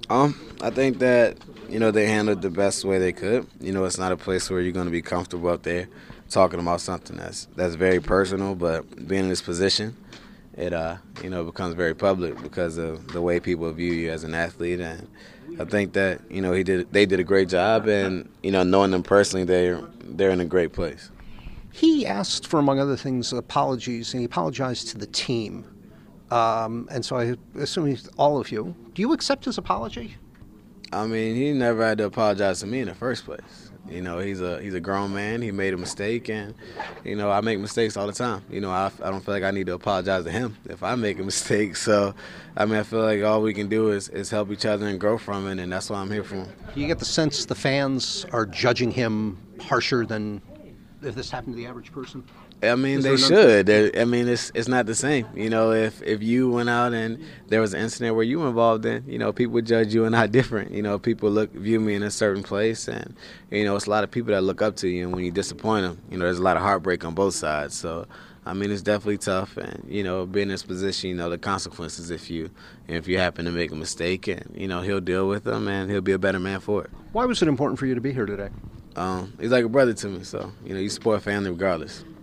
I think that they handled the best way they could. It's not a place where you're going to be comfortable up there talking about something that's very personal. But being in this position, it becomes very public because of the way people view you as an athlete. And I think that they did a great job, and knowing them personally, they're in a great place. He asked for, among other things, apologies, and he apologized to the team. And so I assume all of you. Do you accept his apology? I mean, he never had to apologize to me in the first place. He's a grown man. He made a mistake, and I make mistakes all the time. I don't feel like I need to apologize to him if I make a mistake. So, I mean, I feel like all we can do is help each other and grow from it, and that's why I'm here for him. Do you get the sense the fans are judging him harsher than if this happened to the average person? I mean, they should. I mean, it's not the same. If you went out and there was an incident where you were involved in, people would judge you and not different. People view me in a certain place, and it's a lot of people that look up to you. And when you disappoint them, there's a lot of heartbreak on both sides. So, I mean, it's definitely tough. And being in this position, the consequences if you happen to make a mistake, and he'll deal with them, and he'll be a better man for it. Why was it important for you to be here today? He's like a brother to me, so you support family regardless.